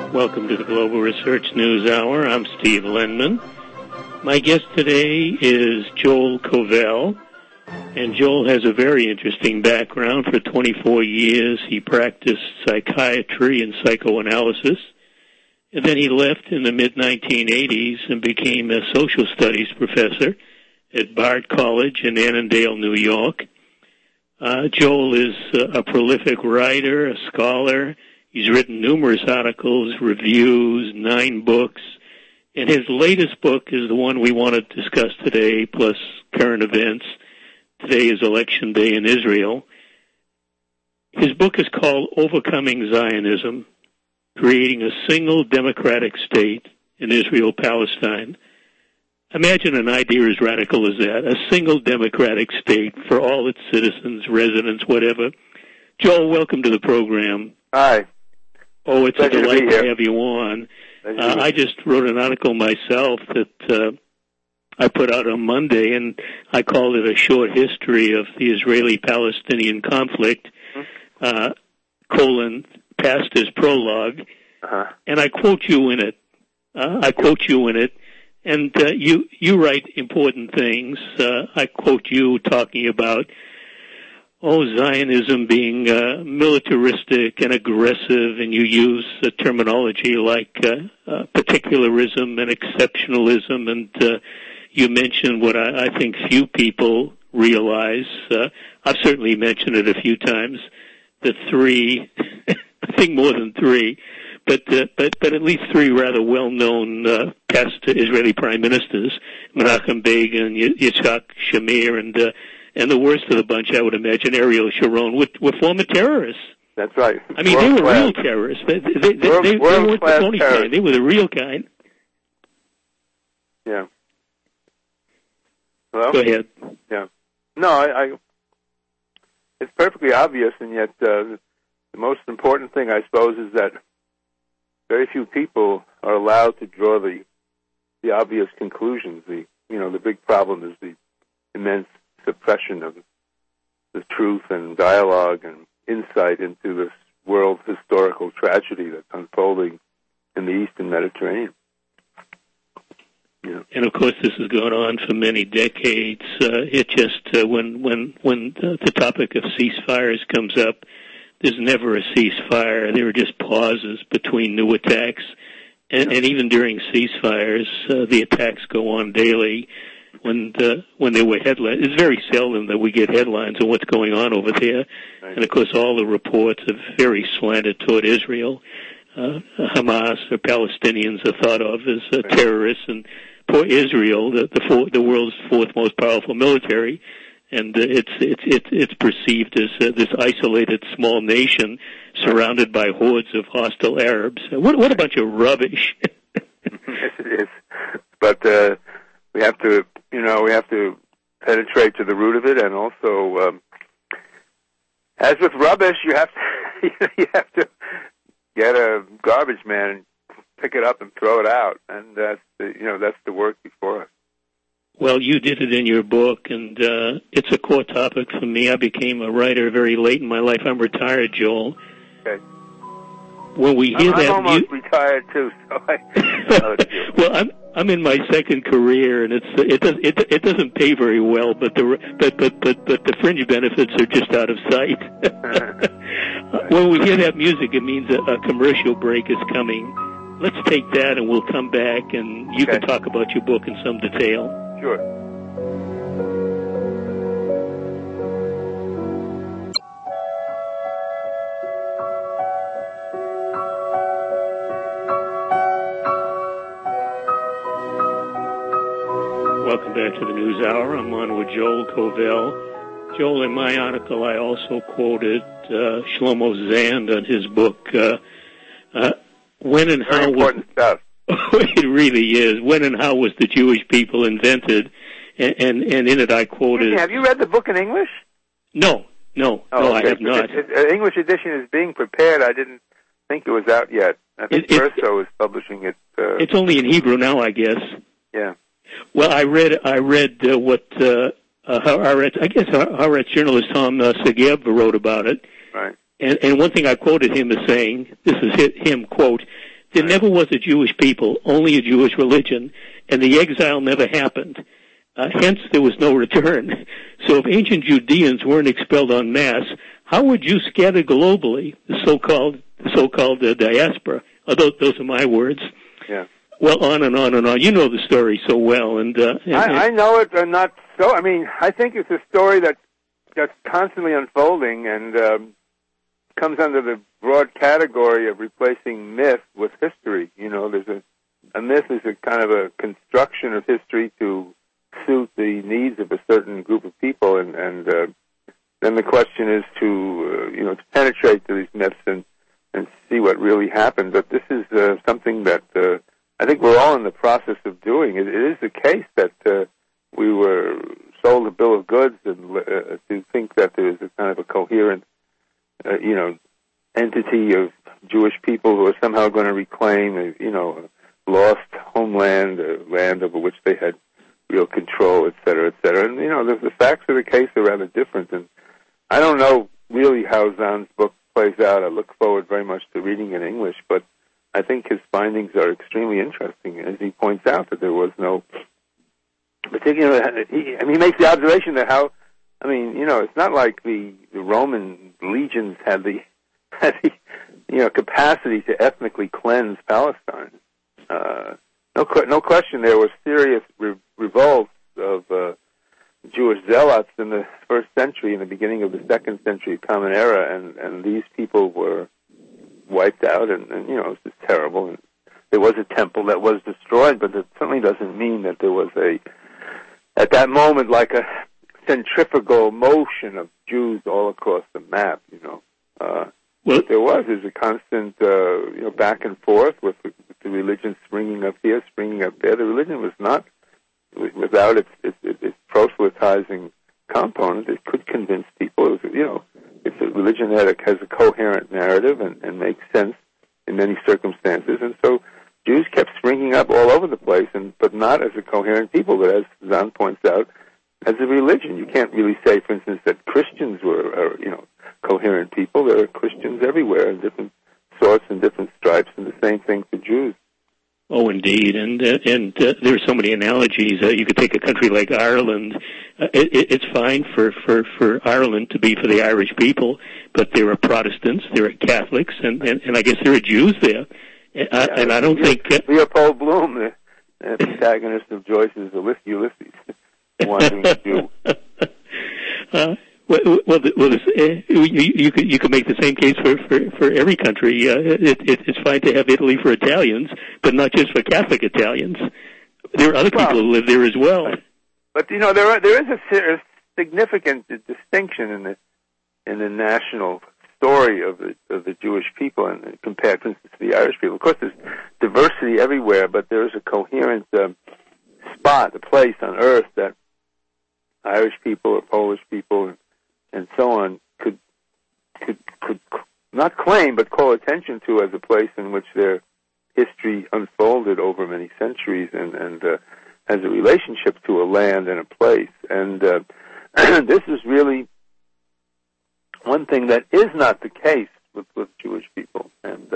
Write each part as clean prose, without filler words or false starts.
Welcome to the Global Research News Hour. I'm Steve Lenman. My guest today is Joel Covell, and Joel has a very interesting background. For 24 years, he practiced psychiatry and psychoanalysis, and then he left in the mid-1980s and became a social studies professor at Bard College in Annandale, New York. Joel is a prolific writer, a scholar. He's written numerous articles, reviews, 9 books, and his latest book is the one we want to discuss today, plus current events. Today is Election Day in Israel. His book is called Overcoming Zionism, Creating a Single Democratic State in Israel-Palestine. Imagine an idea as radical as that, a single democratic state for all its citizens, residents, whatever. Joel, welcome to the program. Hi. Oh, it's a delight to have you on. I just wrote an article myself that I put out on Monday, and I called it A Short History of the Israeli-Palestinian Conflict, past as prologue. And I quote you in it. And you write important things. I quote you talking about Zionism being militaristic and aggressive, and you use a terminology like particularism and exceptionalism, and you mention what I think few people realize. I've certainly mentioned it a few times, the 3, I think more than 3, but at least 3 rather well-known past Israeli prime ministers, Menachem Begin, Yitzhak Shamir, and the worst of the bunch, I would imagine, Ariel Sharon, were former terrorists. That's right. I mean, they were real terrorists. They weren't the phony kind. They were the real kind. Yeah. Hello? Go ahead. Yeah. No, it's perfectly obvious, and yet the most important thing, I suppose, is that very few people are allowed to draw the obvious conclusions. The big problem is the immense suppression of the truth and dialogue and insight into this world historical tragedy that's unfolding in the Eastern Mediterranean. And of course, this has gone on for many decades. It just when the topic of ceasefires comes up, there's never a ceasefire. There are just pauses between new attacks, and even during ceasefires, the attacks go on daily. When there were headlines, it's very seldom that we get headlines on what's going on over there. Right. And of course, all the reports are very slanted toward Israel. Hamas or Palestinians are thought of as terrorists, and poor Israel, the world's 4th most powerful military, and it's perceived as this isolated small nation surrounded by hordes of hostile Arabs. What a bunch of rubbish! Yes, it is. But we have to penetrate to the root of it, and also, as with rubbish, you have to get a garbage man and pick it up and throw it out, and that's the work before us. Well, you did it in your book, and it's a core topic for me. I became a writer very late in my life. I'm retired, Joel. Okay. When we hear I'm almost retired too, so well, I'm in my 2nd career, and it doesn't pay very well, but the fringe benefits are just out of sight. When we hear that music, it means a commercial break is coming. Let's take that, and we'll come back, and you can talk about your book in some detail. Sure. Welcome back to the News Hour. I'm on with Joel Covell. Joel, in my article, I also quoted Shlomo Zand on his book, When and How... Very important stuff. It really is. When and How Was the Jewish People Invented? And in it I quoted... Have you read the book in English? No, okay. I have not. An English edition is being prepared. I didn't think it was out yet. I think Verso is publishing it. It's only in Hebrew now, I guess. Yeah. Well, I read what Haaretz journalist Tom Segeb wrote about it. Right. And one thing I quoted him as saying, this is him, quote, There never was a Jewish people, only a Jewish religion, and the exile never happened. Hence, there was no return. So if ancient Judeans weren't expelled en masse, how were Jews scattered globally, the so-called diaspora? Those are my words. Yeah. Well, on and on and on. You know the story so well. I know it, not so. I mean, I think it's a story that's constantly unfolding and comes under the broad category of replacing myth with history. You know, there's a myth is a kind of a construction of history to suit the needs of a certain group of people, and then the question is to penetrate to these myths and see what really happened. But this is something that I think we're all in the process of doing. It is the case that we were sold a bill of goods and to think that there is a kind of a coherent entity of Jewish people who are somehow going to reclaim a lost homeland, a land over which they had real control, et cetera, et cetera. And, the facts of the case are rather different. And I don't know really how Zahn's book plays out. I look forward very much to reading it in English, but I think his findings are extremely interesting, as he points out that there was no particular... He makes the observation that it's not like the Roman legions had the capacity to ethnically cleanse Palestine. No question there were serious revolts of Jewish zealots in the first century, in the beginning of the second century Common Era, and these people were wiped out, and it was just terrible. And there was a temple that was destroyed, but that certainly doesn't mean that there was at that moment, like a centrifugal motion of Jews all across the map, What there was is a constant, back and forth with the religion springing up here, springing up there. The religion was not, without its proselytizing component, it could convince people. It's a religion that has a coherent narrative and makes sense in many circumstances. And so Jews kept springing up all over the place, but not as a coherent people, but as Zahn points out, as a religion. You can't really say, for instance, that Christians were, coherent people. There are Christians everywhere in different sorts and different stripes, and the same thing for Jews. Oh, indeed, and there are so many analogies. You could take a country like Ireland. It's fine for Ireland to be for the Irish people, but there are Protestants, there are Catholics, and I guess there are Jews there. And I don't think Leopold Bloom, the protagonist of Joyce's Ulysses, wanting to do. You could make the same case for every country. It's fine to have Italy for Italians, but not just for Catholic Italians. There are other people who live there as well. But there is a significant distinction in the national story of the Jewish people, and compared, for instance, to the Irish people. Of course, there's diversity everywhere, but there is a coherent spot, a place on earth that Irish people or Polish people and so on could not claim but call attention to as a place in which their history unfolded over many centuries and has a relationship to a land and a place. And this is really one thing that is not the case with Jewish people, and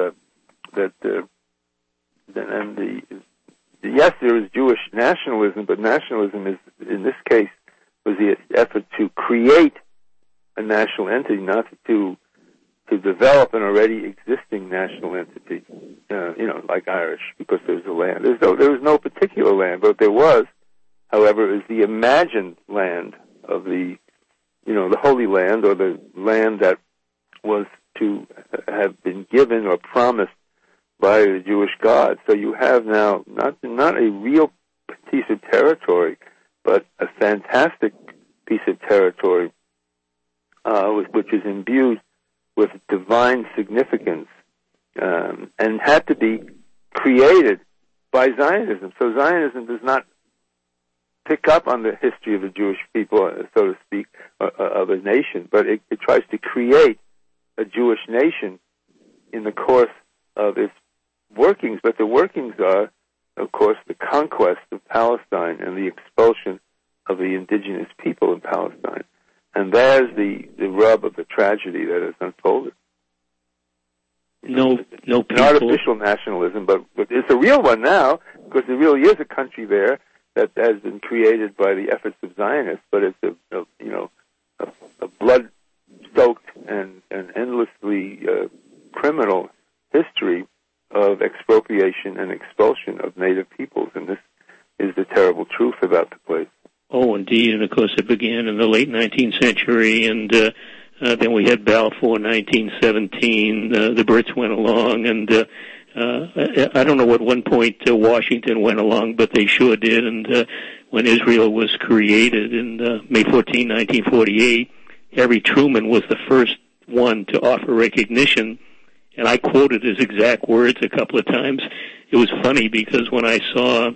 yes, there is Jewish nationalism, but nationalism is, in this case, was the effort to create a national entity, not to develop an already existing national entity, like Irish, because there's a land. There was no particular land, but there was, however, is the imagined land of the Holy Land, or the land that was to have been given or promised by the Jewish God. So you have now not a real piece of territory, but a fantastic piece of territory, which is imbued with divine significance, and had to be created by Zionism. So Zionism does not pick up on the history of the Jewish people, so to speak, of a nation, but it tries to create a Jewish nation in the course of its workings. But the workings are, of course, the conquest of Palestine and the expulsion of the indigenous people in Palestine. And there's the rub of the tragedy that has unfolded. No people. An artificial nationalism, but it's a real one now, because there really is a country there that has been created by the efforts of Zionists, but it's a blood-soaked and endlessly criminal history of expropriation and expulsion of native peoples, and this is the terrible truth about the place. Oh, indeed, and of course it began in the late 19th century, and then we had Balfour in 1917. The Brits went along, and I don't know at one point Washington went along, but they sure did. And when Israel was created in May 14, 1948, Harry Truman was the first one to offer recognition, and I quoted his exact words a couple of times. It was funny because when I saw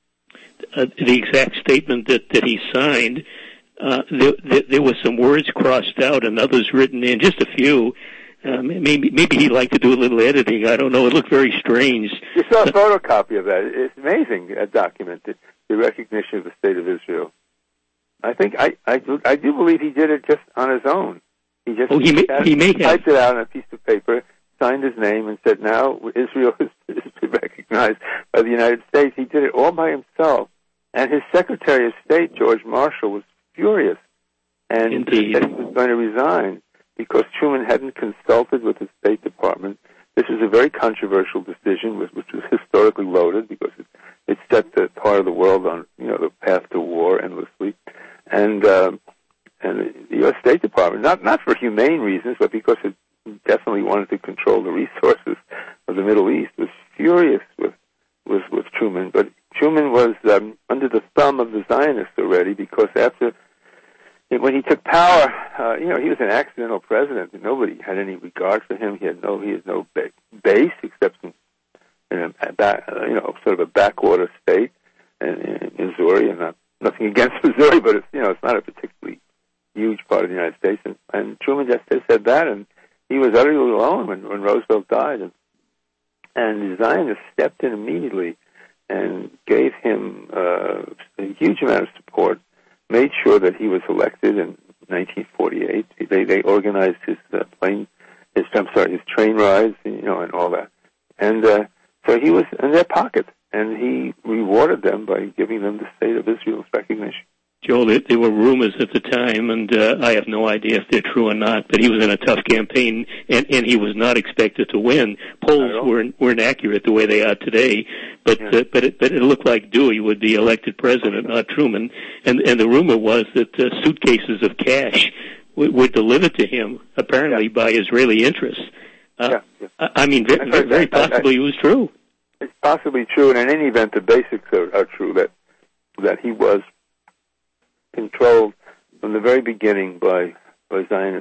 the exact statement that he signed, there were some words crossed out and others written in, just a few. Maybe he'd like to do a little editing. I don't know. It looked very strange. You saw a photocopy of that. It's amazing, that document, the recognition of the State of Israel. I think I do believe he did it just on his own. He just typed it out on a piece of paper, signed his name, and said, "Now Israel is recognized by the United States." He did it all by himself, and his Secretary of State, George Marshall, was furious and Indeed. said he was going to resign because Truman hadn't consulted with the State Department. This is a very controversial decision, which was historically loaded because it set the part of the world on the path to war endlessly, and the U.S. State Department, not for humane reasons, but because it definitely wanted to control the resources of the Middle East, was furious with Truman. But Truman was under the thumb of the Zionists already, because when he took power, he was an accidental president, and nobody had any regard for him. He had no base except in sort of a backwater state in Missouri, and nothing against Missouri, but it's not a particularly huge part of the United States. And Truman just said that, and he was utterly alone when Roosevelt died, and the Zionists stepped in immediately and gave him a huge amount of support, made sure that he was elected in 1948. They organized his train rides, and all that. And so he was in their pocket, and he rewarded them by giving them the State of Israel's recognition. Joel, there were rumors at the time, and I have no idea if they're true or not, but he was in a tough campaign, and he was not expected to win. Polls weren't accurate the way they are today, but it looked like Dewey would be elected president, not Truman. And the rumor was that suitcases of cash were delivered to him, apparently by Israeli interests. I mean, very possibly it was true. It's possibly true, and in any event, the basics are true, that he was controlled from the very beginning by Zionist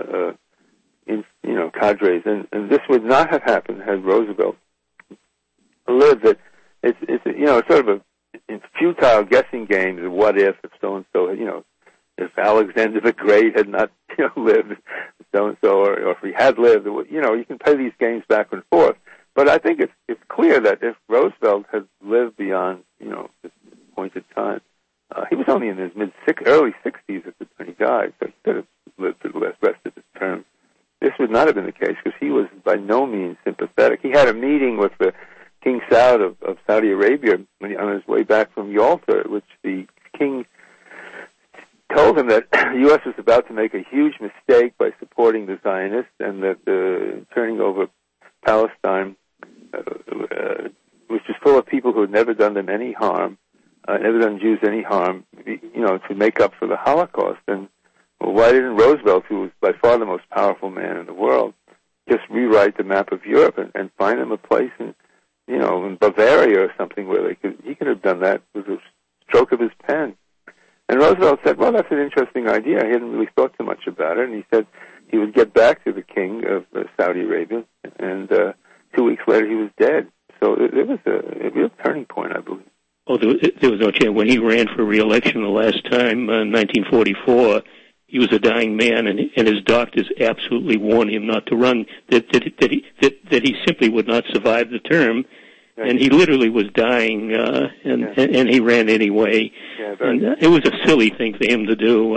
cadres, and this would not have happened had Roosevelt lived. That it's sort of a futile guessing game of what if so and so, if Alexander the Great had not lived, so and so, or if he had lived, you can play these games back and forth. But I think it's clear that if Roosevelt had lived beyond this appointed time, he was only in his early 60s at the time he died, so he could have lived for the rest of his term. This would not have been the case because he was by no means sympathetic. He had a meeting with the King Saud of Saudi Arabia on his way back from Yalta, which the king told him that the U.S. was about to make a huge mistake by supporting the Zionists, and that turning over Palestine, which was full of people who had never done them any harm, never done Jews any harm, to make up for the Holocaust. And why didn't Roosevelt, who was by far the most powerful man in the world, just rewrite the map of Europe and find them a place in Bavaria or something where he could have done that with a stroke of his pen. And Roosevelt said, well, that's an interesting idea. He hadn't really thought too much about it. And he said he would get back to the king of Saudi Arabia, and 2 weeks later he was dead. So it was a real turning point, I believe. Oh, there was no chance. When he ran for re-election the last time, in 1944, he was a dying man, and his doctors absolutely warned him not to run, that he simply would not survive the term. Right. And he literally was dying, and he ran anyway. Yeah, and it was a silly thing for him to do.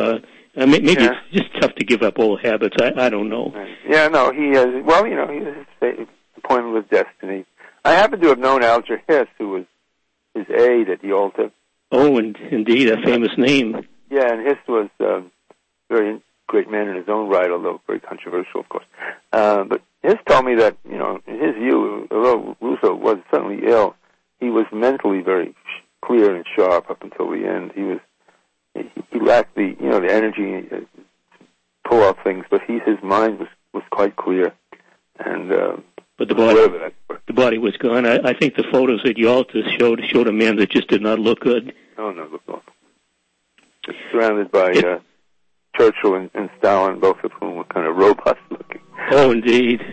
Maybe it's just tough to give up old habits. I don't know. Yeah, no, he has. Well, he has appointment with destiny. I happen to have known Alger Hiss, who was his aide at Yalta. Oh, indeed, a famous name. Yeah, and Hiss was a very great man in his own right, although very controversial, of course. But Hiss told me that, in his view, although Rousseau was certainly ill, he was mentally very clear and sharp up until the end. He lacked the energy to pull off things, but his mind was quite clear. And but the body was gone. I think the photos at Yalta showed a man that just did not look good. Oh no, look awful. Surrounded by Churchill and Stalin, both of whom were kind of robust looking. Oh, indeed.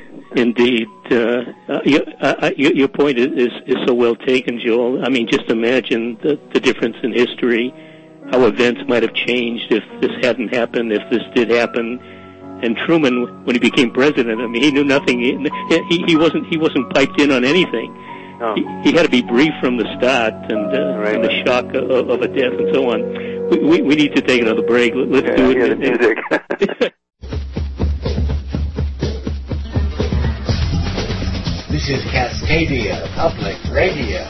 Your point is so well taken, Joel. I mean, just imagine the difference in history, how events might have changed if this hadn't happened, if this did happen. And Truman, when he became president, I mean, he knew nothing. He wasn't piped in on anything. No. He had to be briefed from the start, and the shock of a death and so on. We need to take another break. Let's do it. Yeah, the music. This is Cascadia Public Radio.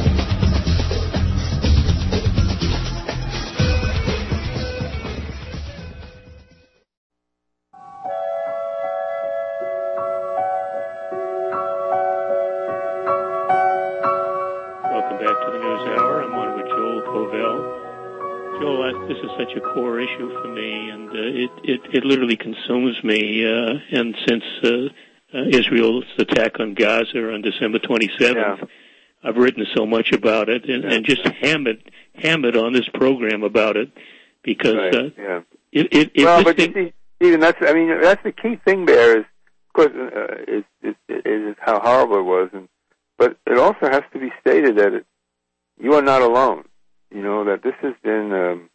Welcome back to the News Hour. I'm on with Joel Covell. Joel, this is such a core issue for me, and it literally consumes me. And since Israel's attack on Gaza on December 27th, I've written so much about it, and just hammered on this program about it, because Stephen, that's the key thing there is, of course, is how horrible it was, but it also has to be stated that you are not alone. That this has been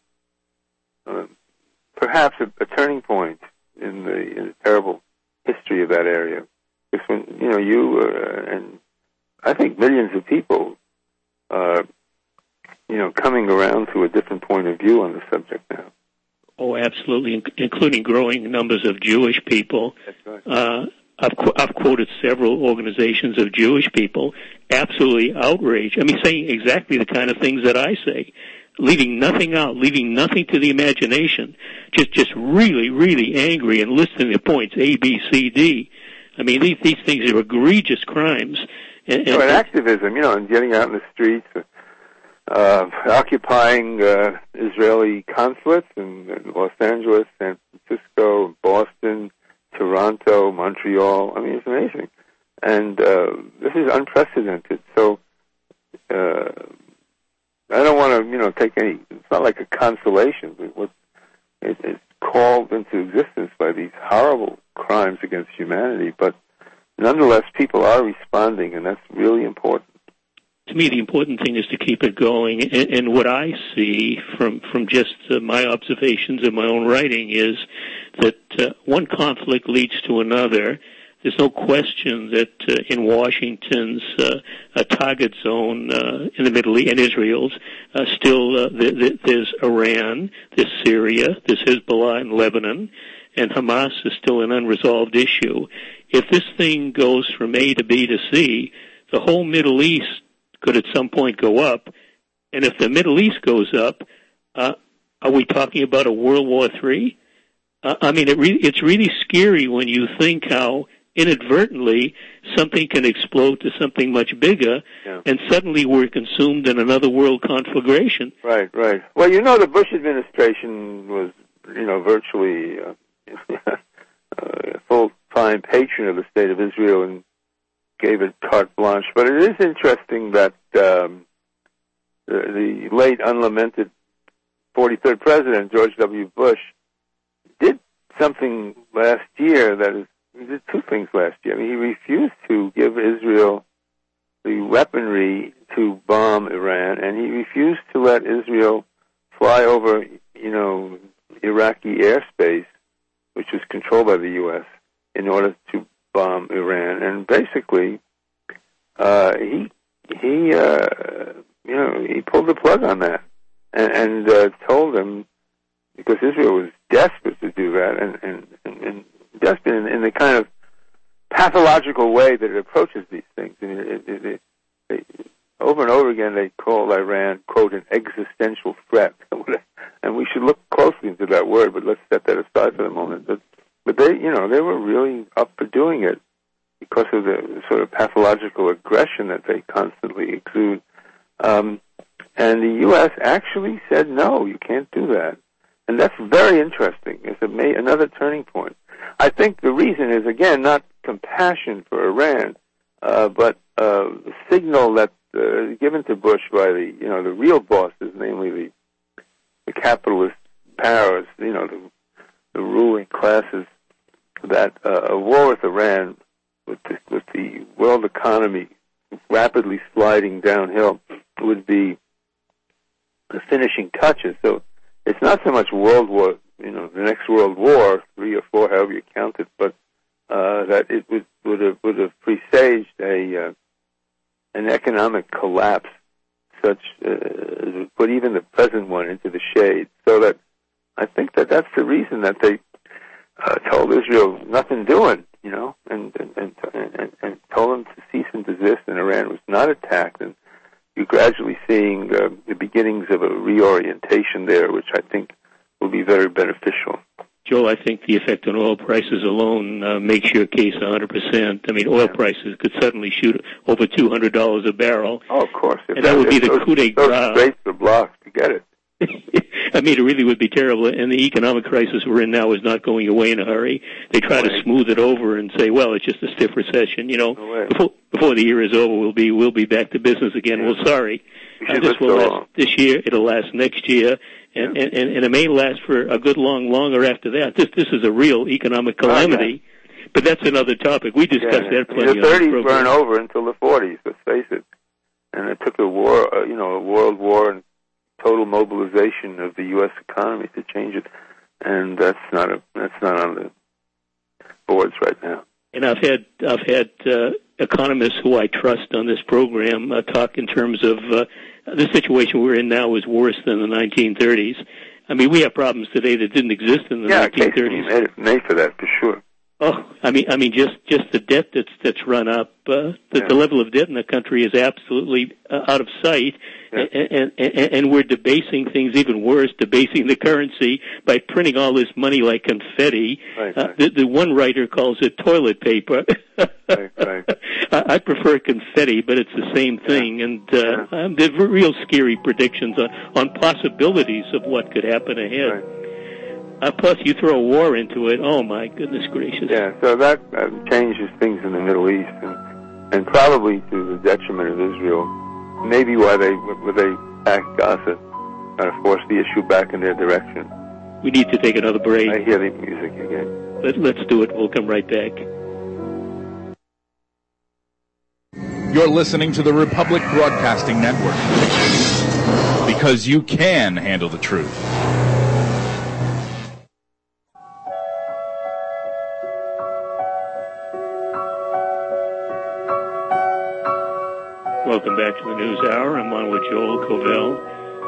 perhaps a turning point in the terrible history of that area. Because when you and I think millions of people are coming around to a different point of view on the subject now. Oh, absolutely, including growing numbers of Jewish people. That's right. I've quoted several organizations of Jewish people absolutely outraged. I mean, saying exactly the kind of things that I say, leaving nothing out, leaving nothing to the imagination, just really, really angry and listing the points A, B, C, D. I mean, these things are egregious crimes. And activism, and getting out in the streets, occupying Israeli consulates in Los Angeles, San Francisco, Boston, Toronto, Montreal. I mean, it's amazing. And this is unprecedented. So I don't want to, take any, it's not like a consolation. It's called into existence by these horrible crimes against humanity. But nonetheless, people are responding, and that's really important. To me, the important thing is to keep it going. And what I see from just my observations and my own writing is that one conflict leads to another. There's no question that in Washington's target zone in the Middle East and Israel's still there's Iran, there's Syria, there's Hezbollah in Lebanon, and Hamas is still an unresolved issue. If this thing goes from A to B to C, the whole Middle East could at some point go up. And if the Middle East goes up, are we talking about a World War III? I mean, it's really scary when you think how inadvertently something can explode to something much bigger, and suddenly we're consumed in another world conflagration. Right. Well, the Bush administration was, virtually a full-time patron of the State of Israel and gave it carte blanche. But it is interesting that the late unlamented 43rd President, George W. Bush, did something last year he did two things last year. I mean, he refused to give Israel the weaponry to bomb Iran, and he refused to let Israel fly over, Iraqi airspace, which was controlled by the U.S., in order to bomb Iran. And basically, he pulled the plug on that and told them because Israel was desperate to do that, and desperate in the kind of pathological way that it approaches these things. I mean, over and over again, they call Iran, quote, an existential threat. And we should look closely into that word, but let's set that aside for the moment. But they, they were really up for doing it because of the sort of pathological aggression that they constantly exude. And the U.S. actually said, no, you can't do that. And that's very interesting. It's another turning point. I think the reason is, again, not compassion for Iran, but a signal that given to Bush by the real bosses, namely the capitalist powers, the ruling classes, that a war with Iran, with the world economy rapidly sliding downhill, would be the finishing touches. So it's not so much World War, the next World War, 3 or 4, however you count it, but that it would have presaged an economic collapse, such as would put even the present one into the shade. So that I think that's the reason that they told Israel nothing doing, and told them to cease and desist, and Iran was not attacked, and you're gradually seeing the beginnings of a reorientation there, which I think will be very beneficial. Joel, I think the effect on oil prices alone makes your case 100%. I mean, oil prices could suddenly shoot over $200 a barrel. Oh, of course. And that would be the coup de grace. Those rates the blocks to get it. I mean, it really would be terrible. And the economic crisis we're in now is not going away in a hurry. They try to smooth it over and say, well, it's just a stiff recession. Before the year is over, we'll be back to business again. Yeah. Well, sorry. This will last this year. It'll last next year. And it may last for a good longer after that. This is a real economic calamity. But that's another topic. We discussed that plenty. The 30s weren't over until the 40s, let's face it. And it took a war, a world war and total mobilization of the U.S. economy to change it. And that's not on the boards right now. And I've had economists who I trust on this program talk in terms of the situation we're in now is worse than the 1930s. I mean, we have problems today that didn't exist in the 1930s. Yeah, made for that, for sure. Oh, I mean, just the debt that's run up. The level of debt in the country is absolutely out of sight, and we're debasing things even worse, debasing the currency by printing all this money like confetti. Right. The one writer calls it toilet paper. Right. I prefer confetti, but it's the same thing. And there are real scary predictions on possibilities of what could happen ahead. Right. Plus, you throw a war into it. Oh, my goodness gracious. Yeah, so that changes things in the Middle East, and probably to the detriment of Israel. Maybe why they attacked Gaza, trying to force the issue back in their direction. We need to take another break. I hear the music again. Let's do it. We'll come right back. You're listening to the Republic Broadcasting Network, because you can handle the truth. Welcome back to the News Hour. I'm on with Joel Covell.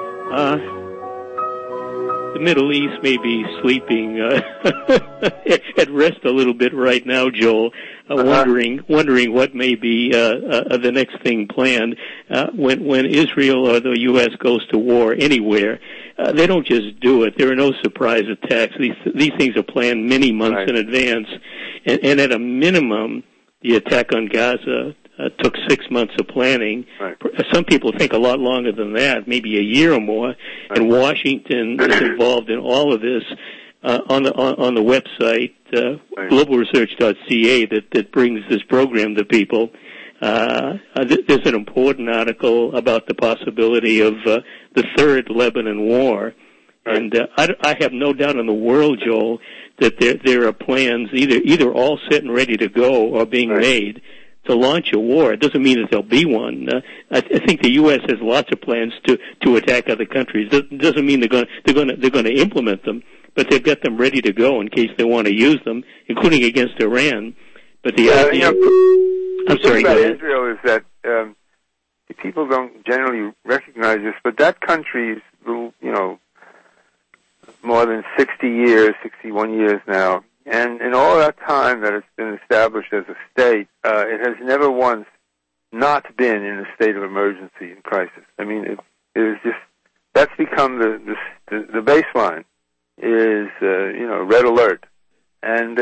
The Middle East may be sleeping at rest a little bit right now, Joel, wondering what may be the next thing planned. When Israel or the U.S. goes to war anywhere, they don't just do it. There are no surprise attacks. These things are planned many months in advance. And at a minimum, the attack on Gaza took 6 months of planning. Right. Some people think a lot longer than that, maybe a year or more. Right. And Washington is involved in all of this. On the website, globalresearch.ca, that brings this program to people, there's an important article about the possibility of the third Lebanon war. Right. And I have no doubt in the world, Joel, that there are plans either all set and ready to go or being made to launch a war. It doesn't mean that there'll be one. I think the U.S. has lots of plans to attack other countries. It doesn't mean they're going to implement them, but they've got them ready to go in case they want to use them, including against Iran. But the idea, I'm sorry. The thing about Israel is that people don't generally recognize this, but that country's more than 60 years, 61 years now. And in all that time that it's been established as a state, it has never once not been in a state of emergency and crisis. I mean, it is just, that's become the baseline is, red alert. And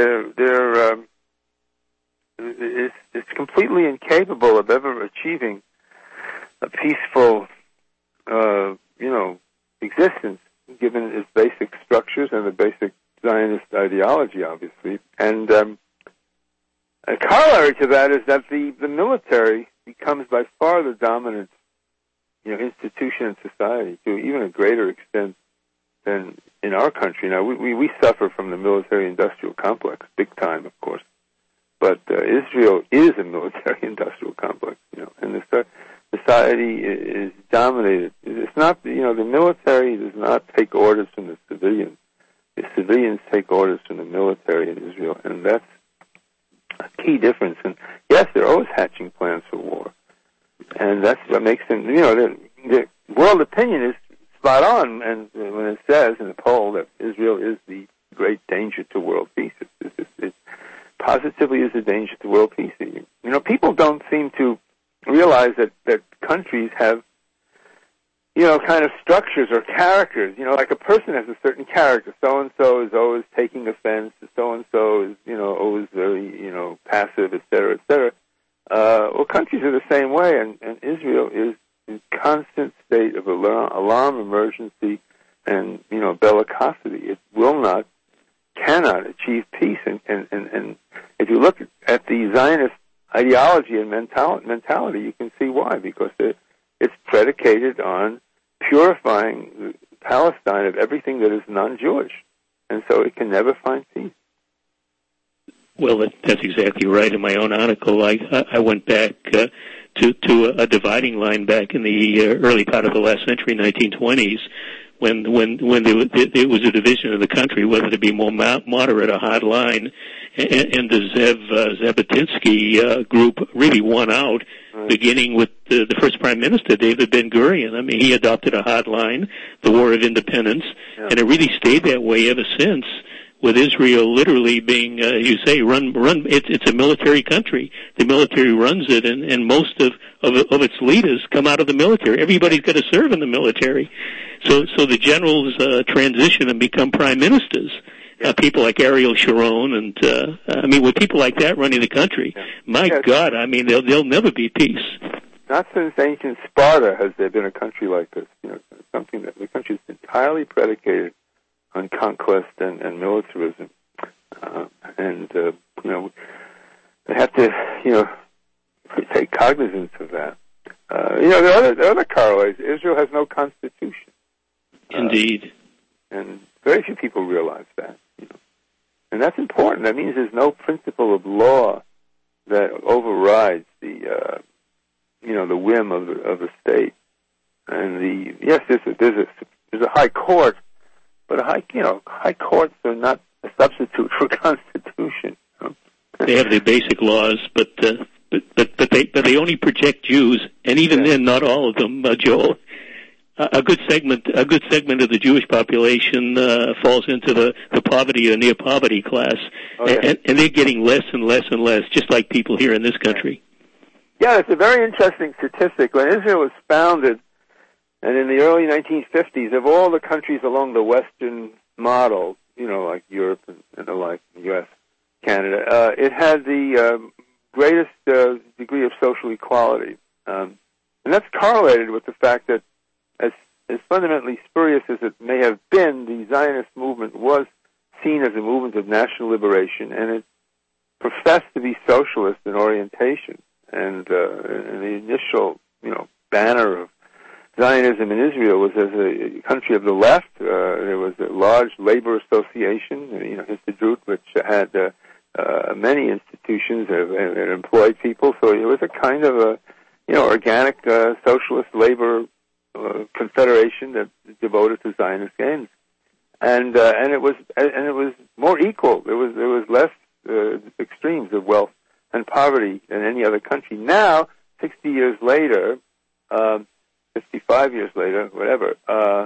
it's completely incapable of ever achieving a peaceful, existence, given its basic structures and the basic Zionist ideology, obviously. And a corollary to that is that the military becomes by far the dominant, institution in society to even a greater extent than in our country. Now, we suffer from the military-industrial complex, big time, of course. But Israel is a military-industrial complex, and the society is dominated. It's not, the military does not take orders from the civilians. The civilians take orders from the military in Israel, and that's a key difference. And yes, they're always hatching plans for war, and that's what makes them, the world opinion is spot on, and when it says in the poll that Israel is the great danger to world peace, it positively is a danger to world peace. People don't seem to realize that countries have, kind of structures or characters. Like a person has a certain character. So-and-so is always taking offense. So-and-so is, always very, passive, et cetera, et cetera. Well, countries are the same way, and Israel is in constant state of alarm, emergency, and, bellicosity. It cannot achieve peace. And if you look at the Zionist ideology and mentality, you can see why, because it's predicated on purifying Palestine of everything that is non-Jewish, and so it can never find peace. Well, that's exactly right. In my own article, I went back to a dividing line back in the early part of the last century, 1920s, when there was a division of the country, whether to be more moderate or hard line, and the Jabotinsky group really won out, beginning with the first Prime Minister, David Ben-Gurion. I mean, he adopted a hard line, the War of Independence, and it really stayed that way ever since, with Israel literally being, you say, run. It's a military country. The military runs it, and most of its leaders come out of the military. Everybody's got to serve in the military. So the generals transition and become prime ministers. People like Ariel Sharon, and with people like that running the country, my God, there'll never be peace. Not since ancient Sparta has there been a country like this. Something that the country is entirely predicated on conquest and militarism, they have to, take cognizance of that. The other corollaries. Israel has no constitution. Indeed. And very few people realize that. And that's important. That means there's no principle of law that overrides the whim of the state. And there's a high court, but high courts are not a substitute for constitution. They have their basic laws, but they only protect Jews, and even then, not all of them, Joel. A good segment of the Jewish population falls into the poverty or near poverty class, and they're getting less and less and less, just like people here in this country. Yeah, it's a very interesting statistic. When Israel was founded, and in the early 1950s, of all the countries along the Western model, like Europe and the like, the U.S., Canada, it had the greatest degree of social equality, and that's correlated with the fact that, as fundamentally spurious as it may have been, the Zionist movement was seen as a movement of national liberation, and it professed to be socialist in orientation. And the initial, banner of Zionism in Israel was as a country of the left. There was a large labor association, Histadrut, which had many institutions that employed people. So it was a kind of a, organic socialist labor confederation that devoted to Zionist aims, and it was more equal. There was less extremes of wealth and poverty than any other country. Now, 60 years later, 55 years later, whatever,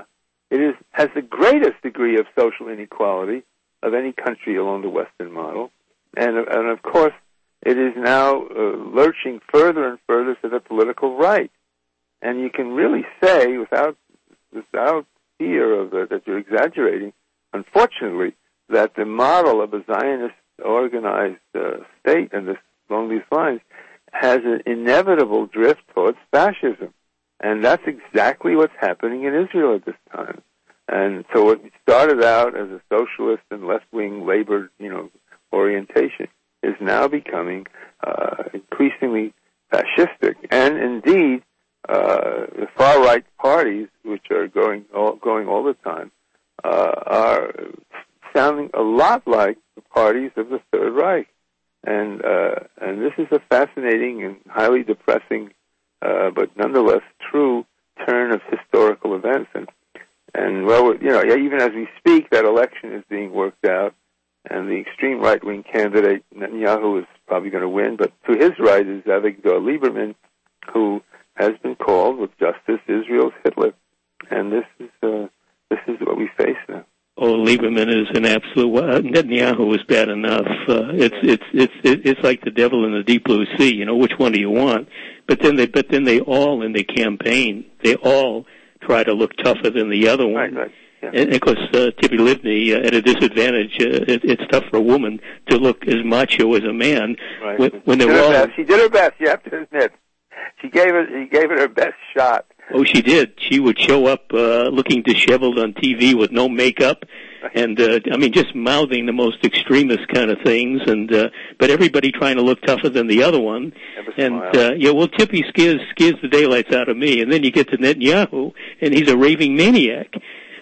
has the greatest degree of social inequality of any country along the Western model. And of course, it is now lurching further and further to the political right. And you can really say, without fear of that you're exaggerating, unfortunately, that the model of a Zionist organized state and along these lines has an inevitable drift towards fascism. And that's exactly what's happening in Israel at this time. And so what started out as a socialist and left-wing labor, orientation is now becoming increasingly fascistic. And indeed, the far-right parties, which are going all the time, are sounding a lot like the parties of the Third Reich. And this is a fascinating and highly depressing, but nonetheless true turn of historical events. And well, even as we speak, that election is being worked out, and the extreme right-wing candidate Netanyahu is probably going to win. But to his right is Avigdor Lieberman, who has been called with justice Israel's Hitler, and this is what we face now. Oh, Lieberman is an absolute. Netanyahu is bad enough. It's like the devil in the deep blue sea. Which one do you want? But then they all in the campaign, they all try to look tougher than the other one. Right. Yeah. And of course, Tzipi Livni at a disadvantage. It's tough for a woman to look as macho as a man. Right. When they're all. She did her best. You have to admit, she gave it her best shot. Oh, she did. She would show up looking disheveled on TV with no makeup, and just mouthing the most extremist kind of things. And but everybody trying to look tougher than the other one. And Tzipi scares the daylights out of me. And then you get to Netanyahu, and he's a raving maniac.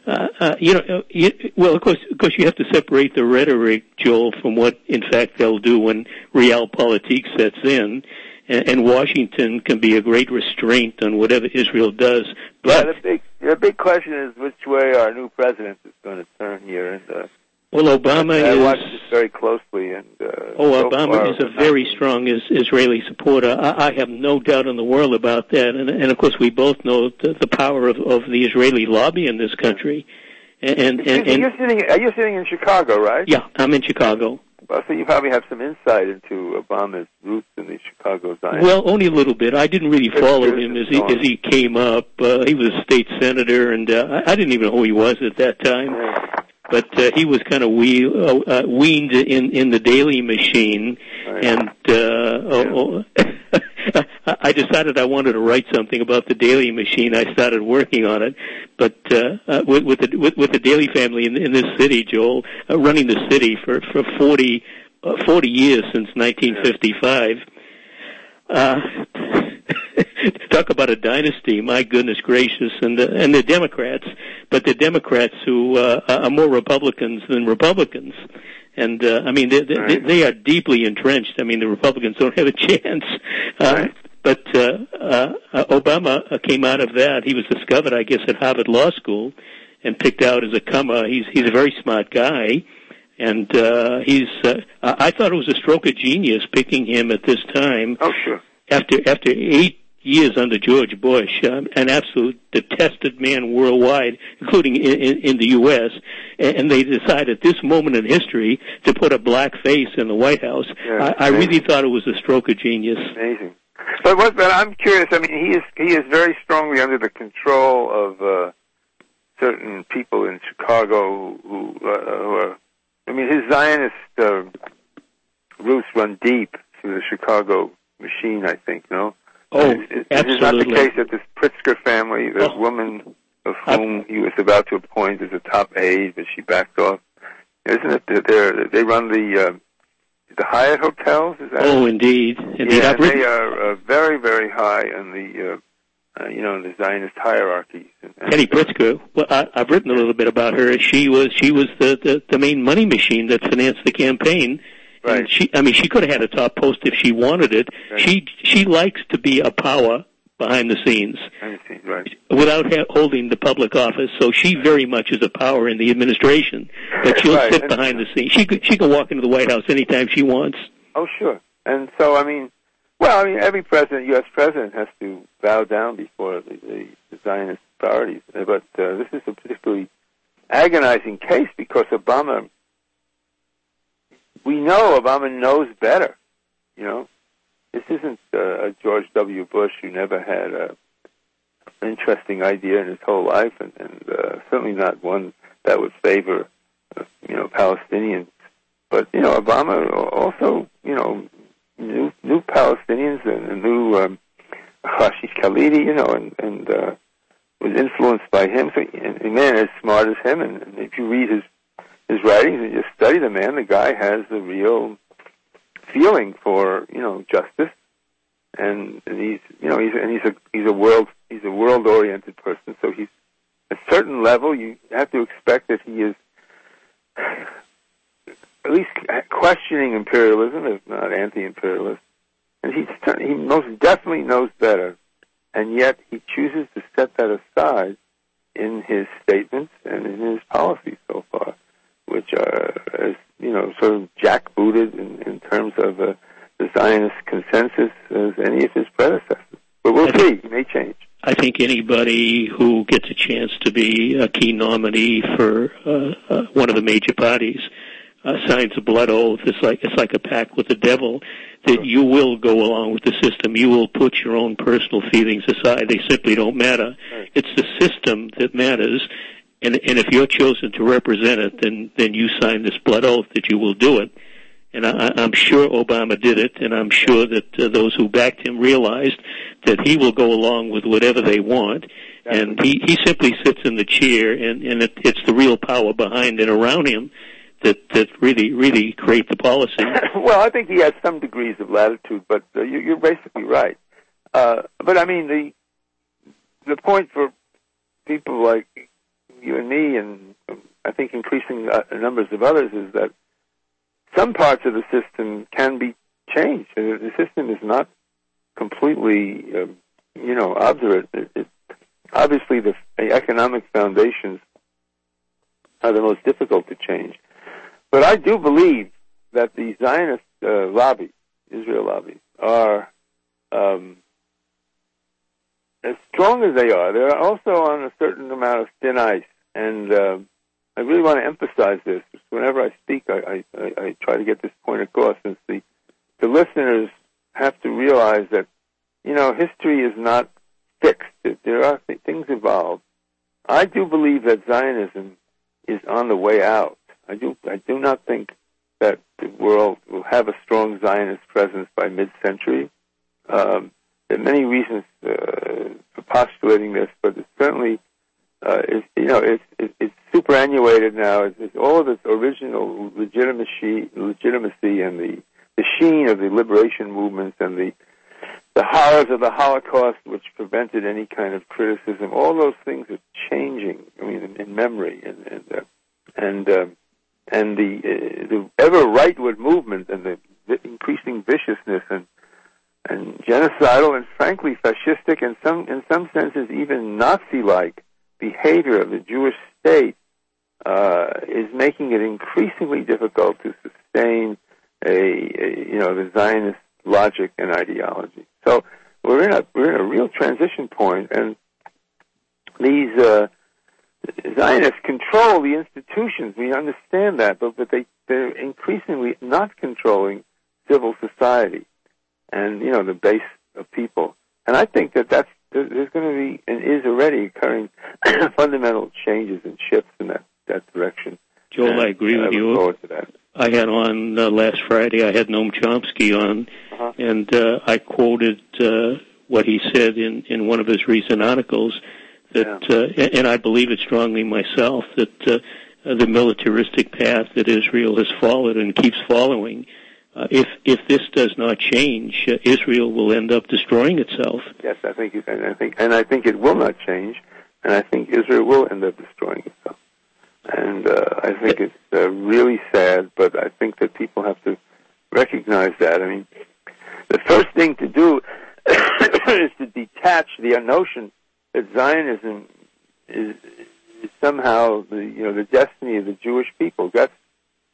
Well, of course, you have to separate the rhetoric, Joel, from what in fact they'll do when realpolitik sets in. And Washington can be a great restraint on whatever Israel does. But the big question is which way our new president is going to turn here. And Obama I watched this very closely. And Obama is a very strong Israeli supporter. I have no doubt in the world about that. And of course, we both know the power of the Israeli lobby in this country. And are you sitting in Chicago, right? Yeah, I'm in Chicago. Well, so you probably have some insight into Obama's roots in the Chicago Zionist. Well, only a little bit. I didn't really follow him as he came up. He was a state senator, and I didn't even know who he was at that time. Yeah. But he was kind of weaned in the Daily Machine, right. And I decided I wanted to write something about the Daily Machine. I started working on it, but with the Daily family in this city, Joel, running the city for 40 years since 1955. Talk about a dynasty, my goodness gracious, and the Democrats, but the Democrats who are more Republicans than Republicans. And, they are deeply entrenched. The Republicans don't have a chance. Right. But Obama came out of that. He was discovered, I guess, at Harvard Law School and picked out as a comer. He's a very smart guy. And I thought it was a stroke of genius picking him at this time. Oh, sure. After 8 years under George Bush, an absolute detested man worldwide, including in the U.S., and they decided at this moment in history to put a black face in the White House. Yeah, I really thought it was a stroke of genius. Amazing. But I'm curious. He is very strongly under the control of certain people in Chicago who are. His Zionist roots run deep through the Chicago machine, I think, no? Oh, absolutely. It's not the case that this Pritzker family, the woman of whom he was about to appoint as a top aide, but she backed off. Isn't it that they run the Hyatt hotels? Is that indeed. Yeah, they are very, very high in the the Zionist hierarchy. Penny Pritzker. Well, I've written a little bit about her. She was the main money machine that financed the campaign. Right. And she could have had a top post if she wanted it. Right. She likes to be a power behind the scenes, right, without holding the public office. So she very much is a power in the administration, but she'll sit behind the scenes. She can walk into the White House anytime she wants. Oh, sure. And so every president, U.S. president, has to bow down before the Zionist priorities. But this is a particularly agonizing case because we know Obama knows better. You know, this isn't a George W. Bush who never had an interesting idea in his whole life, and certainly not one that would favor, Palestinians. But Obama also, knew Palestinians and knew Rashid Khalidi, and was influenced by him. So a man as smart as him, and if you read his writings and just study the man, the guy has a real feeling for justice, and he's a world oriented person. So he's at a certain level. You have to expect that he is at least questioning imperialism, if not anti-imperialist, and he most definitely knows better, and yet he chooses to set that aside in his statements and in his policies so far, which are, sort of jackbooted in terms of the Zionist consensus as any of his predecessors. But we'll see. He may change. I think anybody who gets a chance to be a key nominee for one of the major parties signs a blood oath. It's like a pact with the devil, that you will go along with the system. You will put your own personal feelings aside. They simply don't matter. Right. It's the system that matters. And if you're chosen to represent it, then you sign this blood oath that you will do it. And I'm sure Obama did it, and I'm sure that those who backed him realized that he will go along with whatever they want. And he simply sits in the chair, and it's the real power behind and around him that really create the policy. Well, I think he has some degrees of latitude, but you're basically right. But I mean, the point for people like you and me, and I think increasing numbers of others, is that some parts of the system can be changed. The system is not completely, obdurate. Obviously, the economic foundations are the most difficult to change. But I do believe that the Zionist lobbies, Israel lobbies, are as strong as they are. They're also on a certain amount of thin ice, and I really want to emphasize this. Whenever I speak, I try to get this point across, since the listeners have to realize that, history is not fixed. There are things evolve. I do believe that Zionism is on the way out. I do not think that the world will have a strong Zionist presence by mid-century. There are many reasons for postulating this, but it certainly it's superannuated now. It's all of its original legitimacy and the sheen of the liberation movements and the horrors of the Holocaust, which prevented any kind of criticism. All those things are changing. I mean, in memory, and the ever rightward movement and the increasing viciousness and genocidal and frankly fascistic and in some senses even Nazi-like behavior of the Jewish state is making it increasingly difficult to sustain the Zionist logic and ideology. So we're in a real transition point, and these Zionists control the institutions. We understand that, but they're increasingly not controlling civil society and the base of people. And I think that there's going to be and is already occurring fundamental changes and shifts in that direction. Joel, and I agree with you. I look forward to that. I had on last Friday, I had Noam Chomsky on, and I quoted what he said in one of his recent articles, that, and I believe it strongly myself, that the militaristic path that Israel has followed and keeps following, if this does not change, Israel will end up destroying itself. Yes, I think it will not change, and I think Israel will end up destroying itself. And I think it's really sad, but I think that people have to recognize that. I mean, the first thing to do is to detach the notion that Zionism is somehow the destiny of the Jewish people. That's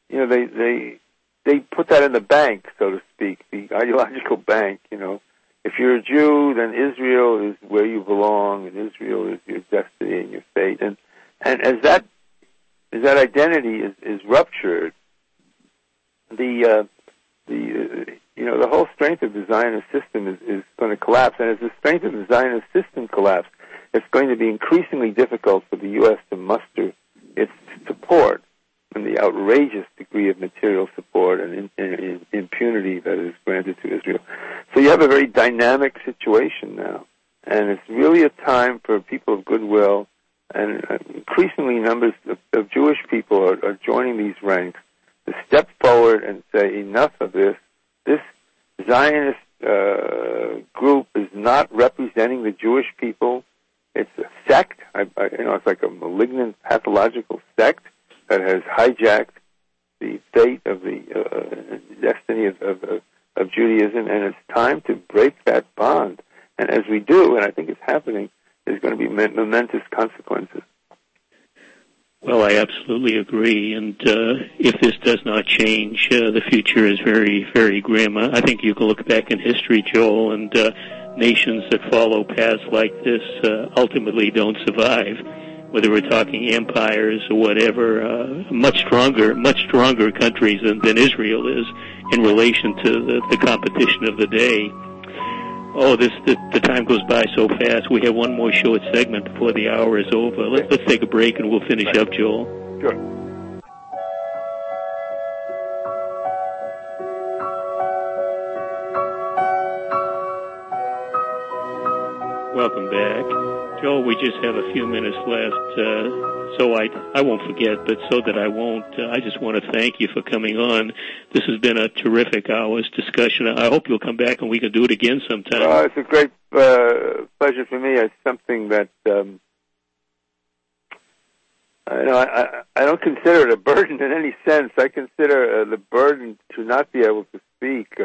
they put that in the bank, so to speak, the ideological bank. If if you're a Jew, then Israel is where you belong, and Israel is your destiny and your fate. And as that identity is ruptured, the whole strength of the Zionist system is going to collapse. And as the strength of the Zionist system collapses, it's going to be increasingly difficult for the U.S. to muster its support and the outrageous degree of material support and impunity that is granted to Israel. So you have a very dynamic situation now, and it's really a time for people of goodwill, and increasingly numbers of Jewish people are joining these ranks to step forward and say, enough of this. This Zionist group is not representing the Jewish people. It's a sect. It's like a malignant, pathological sect that has hijacked the fate of the destiny of Judaism, and it's time to break that bond. And as we do, and I think it's happening, there's going to be momentous consequences. Well, I absolutely agree, and if this does not change, the future is very, very grim. I think you can look back in history, Joel, and nations that follow paths like this ultimately don't survive. Whether we're talking empires or whatever, much stronger countries than Israel is in relation to the competition of the day. Oh, the time goes by so fast. We have one more short segment before the hour is over. Let's take a break and we'll finish up, Joel. Sure. Welcome back. Joel, we just have a few minutes left, so I won't forget, but so that I won't, I just want to thank you for coming on. This has been a terrific hour's discussion. I hope you'll come back and we can do it again sometime. Oh, it's a great pleasure for me. It's something that I don't consider it a burden in any sense. I consider the burden to not be able to speak,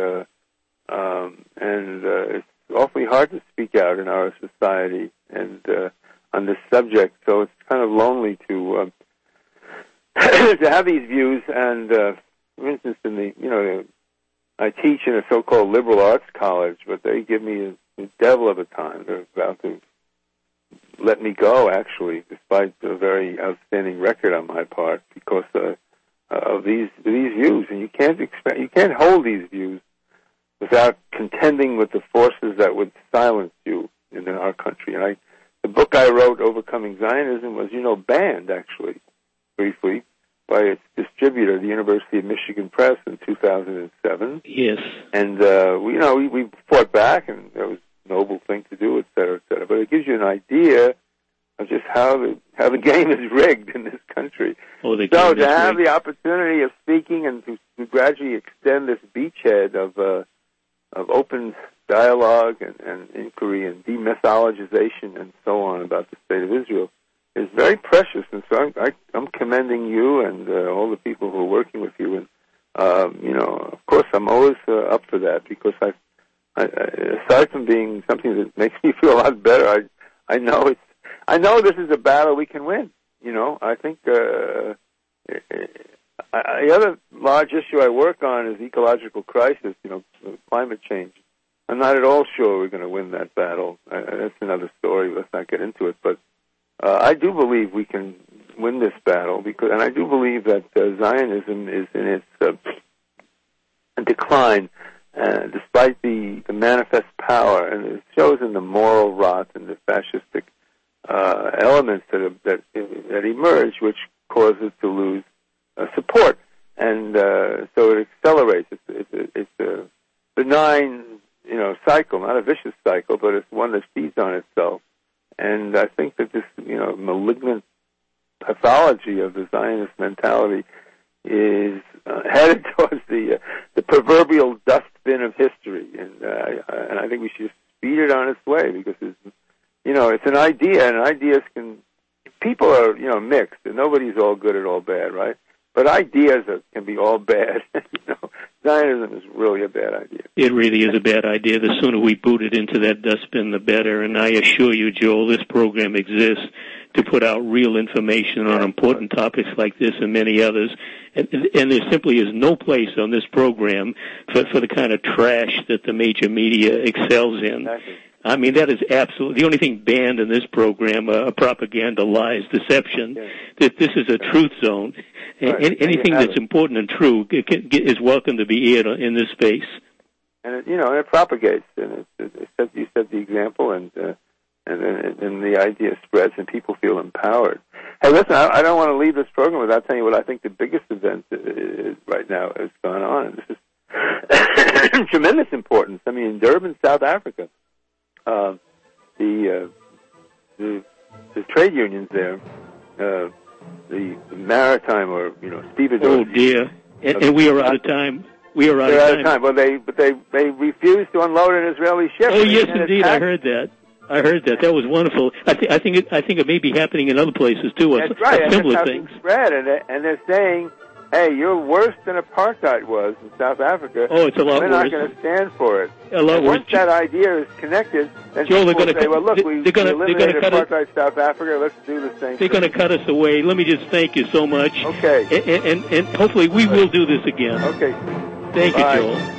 and it's awfully hard to speak out in our society and on this subject. So it's kind of lonely to to have these views. And for instance, I teach in a so-called liberal arts college, but they give me a devil of a time. They're about to let me go, actually, despite a very outstanding record on my part, because of these views. And you can't hold these views without contending with the forces that would silence you in our country. And the book I wrote, Overcoming Zionism, was, banned, actually, briefly, by its distributor, the University of Michigan Press, in 2007. Yes. And, we fought back, and it was a noble thing to do, et cetera, et cetera. But it gives you an idea of just how the game is rigged in this country. So to have the opportunity of speaking and to gradually extend this beachhead of open dialogue and inquiry and demythologization and so on about the state of Israel is very precious. And so I'm commending you and all the people who are working with you. And, of course, I'm always up for that, because aside from being something that makes me feel a lot better, I know this is a battle we can win. I think the other large issue I work on is ecological crisis, climate change. I'm not at all sure we're going to win that battle. That's another story. Let's not get into it. But I do believe we can win this battle, and I do believe that Zionism is in its decline, despite the manifest power, and it shows in the moral rot and the fascistic elements that emerge, which cause it to lose support. And so it accelerates. It's a benign, cycle, not a vicious cycle, but it's one that feeds on itself. And I think that this, malignant pathology of the Zionist mentality is headed towards the proverbial dustbin of history. And I think we should speed it on its way, because it's an idea, and ideas people are, mixed, and nobody's all good or all bad, right? But ideas can be all bad. Zionism is really a bad idea. It really is a bad idea. The sooner we boot it into that dustbin, the better. And I assure you, Joel, this program exists to put out real information on important topics like this and many others. And there simply is no place on this program for the kind of trash that the major media excels in. Exactly. I mean, that is absolutely the only thing banned in this program, propaganda, lies, deception. Yeah. That this is a truth zone. Right. Anything that's important and true is welcome to be aired in this space. And it propagates. And you set the example, and the idea spreads, and people feel empowered. Hey, listen, I don't want to leave this program without telling you what I think the biggest event is right now has gone on. And this is tremendous importance. I mean, in Durban, South Africa, the trade unions there, the maritime or stevedores. Oh dear! And we are out of time. We are out of time. Well, they refused to unload an Israeli ship. Oh yes, indeed, I heard that. That was wonderful. I think it may be happening in other places too. That's right. Similar and things. Spread, and they're saying, "Hey, you're worse than apartheid was in South Africa. Oh, it's a lot We're worse. not going to stand for it." A lot worse. Once that idea is connected, then Joel, people will say, "Well, look, we eliminated apartheid South Africa. Let's do the same." They're going to cut us away. Let me just thank you so much. Okay. And hopefully we will do this again. Okay. Thank Bye. you, Joel.